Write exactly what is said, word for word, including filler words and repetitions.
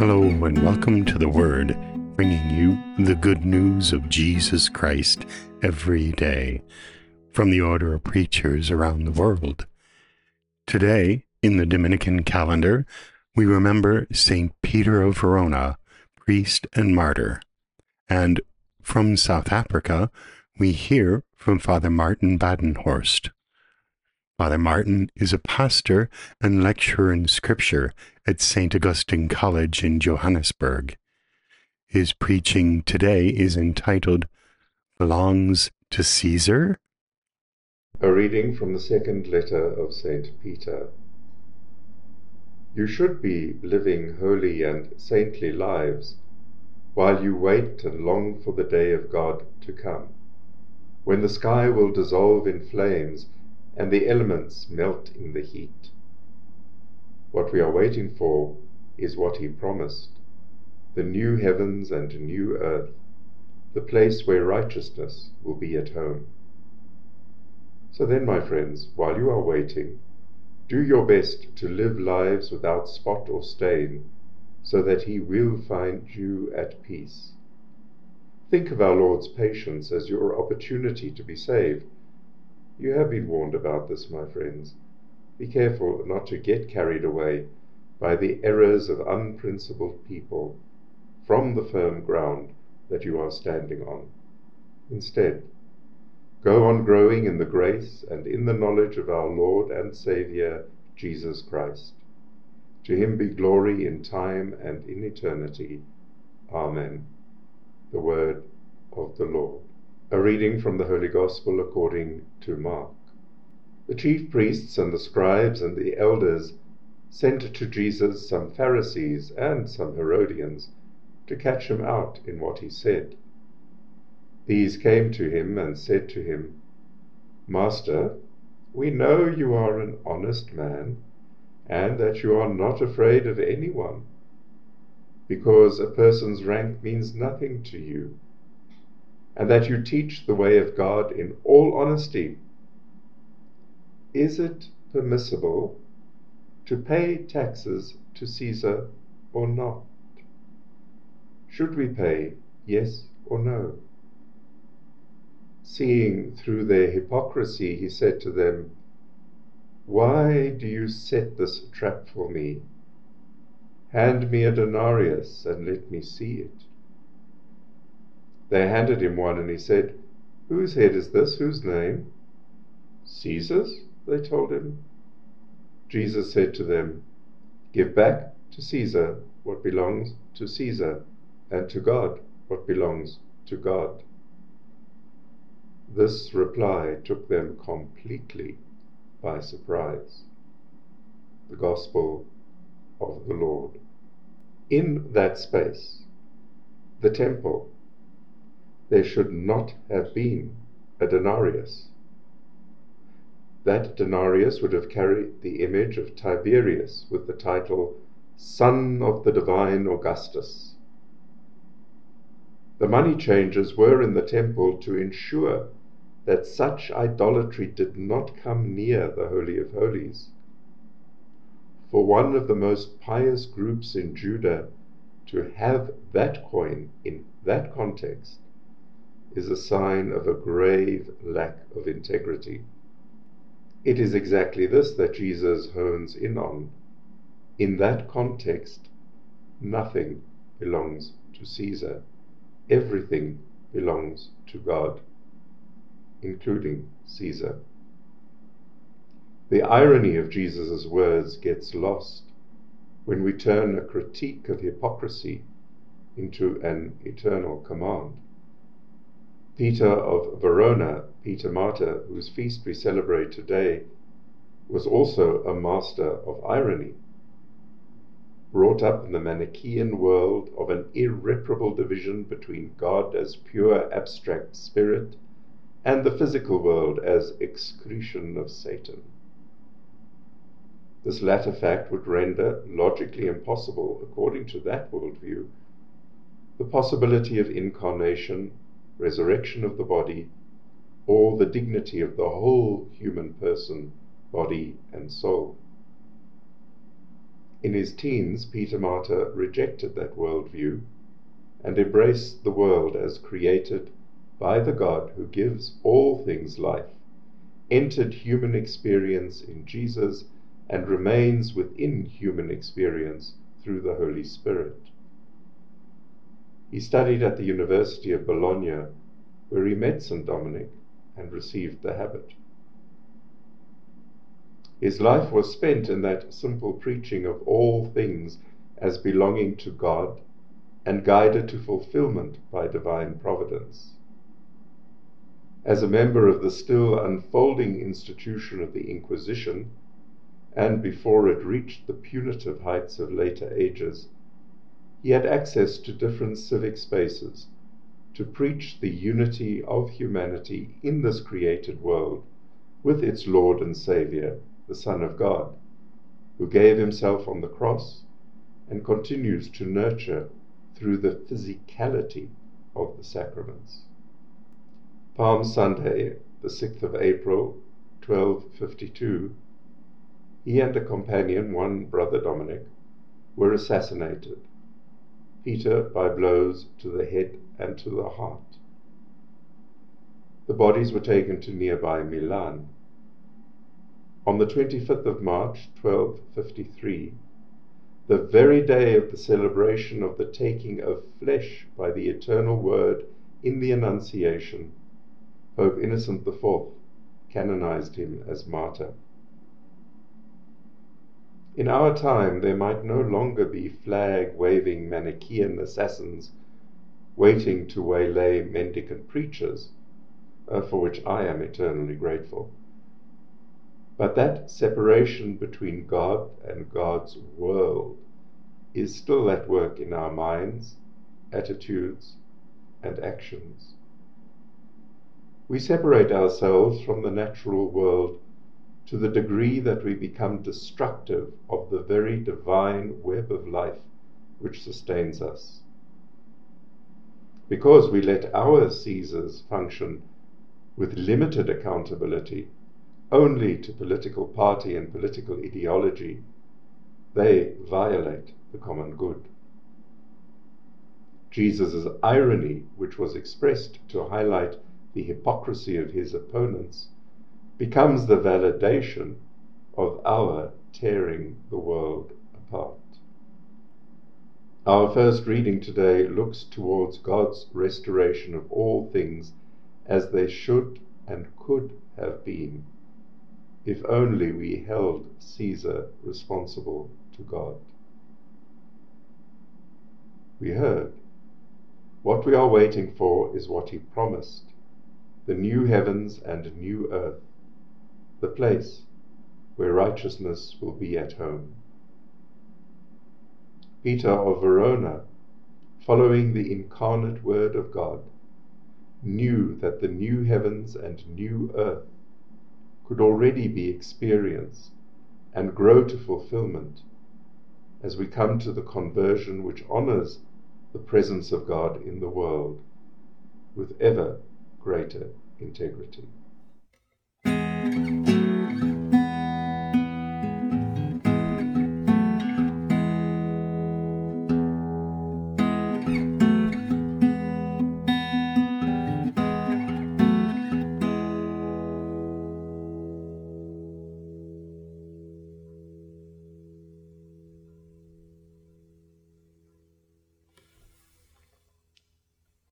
Hello and welcome to The Word, bringing you the good news of Jesus Christ every day from the order of preachers around the world. Today, in the Dominican calendar, we remember Saint Peter of Verona, priest and martyr. And from South Africa, we hear from Father Martin Badenhorst. Father Martin is a pastor and lecturer in Scripture at Saint Augustine College in Johannesburg. His preaching today is entitled, Belongs to Caesar? A reading from the second letter of Saint Peter. You should be living holy and saintly lives while you wait and long for the day of God to come, when the sky will dissolve in flames and the elements melt in the heat. What we are waiting for is what he promised, the new heavens and new earth, the place where righteousness will be at home. So then, my friends, while you are waiting, do your best to live lives without spot or stain, so that he will find you at peace. Think of our Lord's patience as your opportunity to be saved. You have been warned about this, my friends. Be careful not to get carried away by the errors of unprincipled people from the firm ground that you are standing on. Instead, go on growing in the grace and in the knowledge of our Lord and Saviour, Jesus Christ. To him be glory in time and in eternity. Amen. The word of the Lord. A reading from the Holy Gospel according to Mark. The chief priests and the scribes and the elders sent to Jesus some Pharisees and some Herodians to catch him out in what he said. These came to him and said to him, Master, we know you are an honest man, and that you are not afraid of anyone, because a person's rank means nothing to you, and that you teach the way of God in all honesty. Is it permissible to pay taxes to Caesar or not? Should we pay, yes or no? Seeing through their hypocrisy, he said to them, Why do you set this trap for me? Hand me a denarius and let me see it. They handed him one, and he said, Whose head is this? Whose name? Caesar's, they told him. Jesus said to them, Give back to Caesar what belongs to Caesar, and to God what belongs to God. This reply took them completely by surprise. The Gospel of the Lord. In that space, the temple, there should not have been a denarius. That denarius would have carried the image of Tiberius with the title, Son of the Divine Augustus. The money changers were in the temple to ensure that such idolatry did not come near the Holy of Holies. For one of the most pious groups in Judah to have that coin in that context is a sign of a grave lack of integrity. It is exactly this that Jesus hones in on. In that context, nothing belongs to Caesar. Everything belongs to God, including Caesar. The irony of Jesus' words gets lost when we turn a critique of hypocrisy into an eternal command. Peter of Verona, Peter Martyr, whose feast we celebrate today, was also a master of irony. Brought up in the Manichaean world of an irreparable division between God as pure abstract spirit and the physical world as excretion of Satan. This latter fact would render logically impossible, according to that worldview, the possibility of incarnation, resurrection of the body, or the dignity of the whole human person, body and soul. In his teens, Peter Martyr rejected that worldview and embraced the world as created by the God who gives all things life, entered human experience in Jesus, and remains within human experience through the Holy Spirit. He studied at the University of Bologna, where he met Saint Dominic and received the habit. His life was spent in that simple preaching of all things as belonging to God and guided to fulfillment by divine providence. As a member of the still unfolding institution of the Inquisition, and before it reached the punitive heights of later ages, he had access to different civic spaces to preach the unity of humanity in this created world with its Lord and Saviour, the Son of God, who gave himself on the cross and continues to nurture through the physicality of the sacraments. Palm Sunday, the sixth of April, twelve fifty-two, he and a companion, one Brother Dominic, were assassinated, Peter by blows to the head and to the heart. The bodies were taken to nearby Milan. On the twenty-fifth of March, twelve fifty-three, the very day of the celebration of the taking of flesh by the eternal Word in the Annunciation, Pope Innocent the Fourth canonized him as martyr. In our time, there might no longer be flag-waving Manichaean assassins waiting to waylay mendicant preachers, uh, for which I am eternally grateful. But that separation between God and God's world is still at work in our minds, attitudes, and actions. We separate ourselves from the natural world to the degree that we become destructive of the very divine web of life which sustains us. Because we let our Caesars function with limited accountability only to political party and political ideology, they violate the common good. Jesus' irony, which was expressed to highlight the hypocrisy of his opponents, becomes the validation of our tearing the world apart. Our first reading today looks towards God's restoration of all things as they should and could have been, if only we held Caesar responsible to God. We heard, what we are waiting for is what he promised, the new heavens and new earth, the place where righteousness will be at home. Peter of Verona, following the incarnate Word of God, knew that the new heavens and new earth could already be experienced and grow to fulfillment as we come to the conversion which honors the presence of God in the world with ever greater integrity.